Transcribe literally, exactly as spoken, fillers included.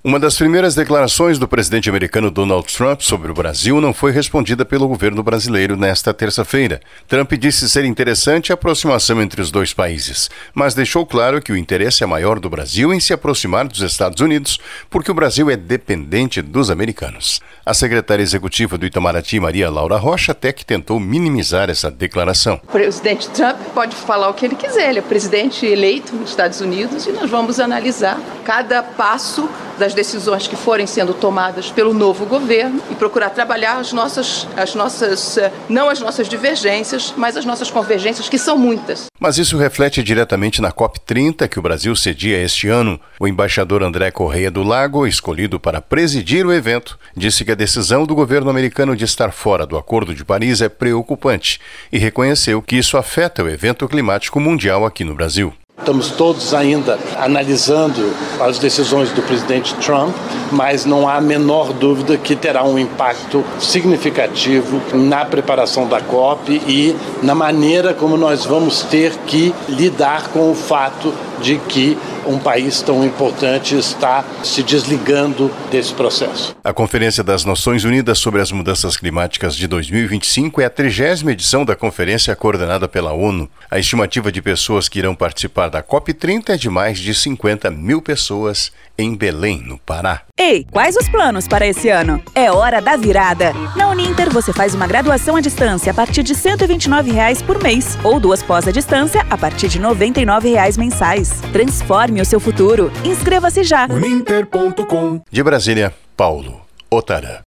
Uma das primeiras declarações do presidente americano Donald Trump sobre o Brasil não foi respondida pelo governo brasileiro nesta terça-feira. Trump disse ser interessante a aproximação entre os dois países, mas deixou claro que o interesse é maior do Brasil em se aproximar dos Estados Unidos, porque o Brasil é dependente dos americanos. A secretária executiva do Itamaraty, Maria Laura Rocha, até que tentou minimizar essa declaração. O presidente Trump pode falar o que ele quiser, ele é presidente eleito nos Estados Unidos e nós vamos analisar cada passo das decisões que forem sendo tomadas pelo novo governo e procurar trabalhar as nossas, as nossas, não as nossas divergências, mas as nossas convergências, que são muitas. Mas isso reflete diretamente na COP trinta, que o Brasil cedia este ano. O embaixador André Correia do Lago, escolhido para presidir o evento, disse que a decisão do governo americano de estar fora do Acordo de Paris é preocupante e reconheceu que isso afeta o evento climático mundial aqui no Brasil. Estamos todos ainda analisando as decisões do presidente Trump, mas não há a menor dúvida que terá um impacto significativo na preparação da COP e na maneira como nós vamos ter que lidar com o fato de que um país tão importante está se desligando desse processo. A Conferência das Nações Unidas sobre as Mudanças Climáticas de dois mil e vinte e cinco é a trigésima edição da conferência coordenada pela ONU. A estimativa de pessoas que irão participar da COP trinta é de mais de cinquenta mil pessoas em Belém, no Pará. Ei, quais os planos para esse ano? É hora da virada! Na Uninter você faz uma graduação à distância a partir de cento e vinte e nove reais por mês ou duas pós à distância a partir de noventa e nove reais mensais. Transforme o seu futuro. Inscreva-se já! Uninter ponto com. De Brasília, Paulo Otara.